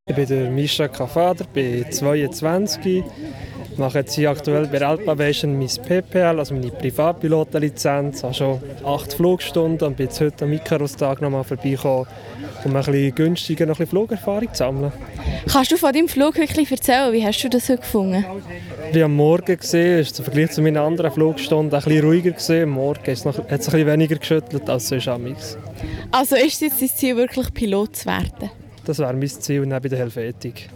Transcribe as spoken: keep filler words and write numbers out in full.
Ich bin der Mischa Kafader, bin zweiundzwanzig, mache jetzt hier aktuell bei Alp Aviation mein P P L, also meine Privatpilotenlizenz. Ich habe schon acht Flugstunden und bin jetzt heute am Icarus-Tag noch mal vorbeigekommen, um ein bisschen günstiger noch ein bisschen Flugerfahrung zu sammeln. Kannst du von deinem Flug wirklich erzählen? Wie hast du das heute gefunden? Wie am Morgen gesehen, ist im Vergleich zu meinen anderen Flugstunden ein bisschen ruhiger gesehen. Am Morgen hat es noch, hat es ein bisschen weniger geschüttelt als sonst am Mix. Also ist es jetzt dein Ziel, wirklich Pilot zu werden? Das wäre mein Ziel neben der Helvetik.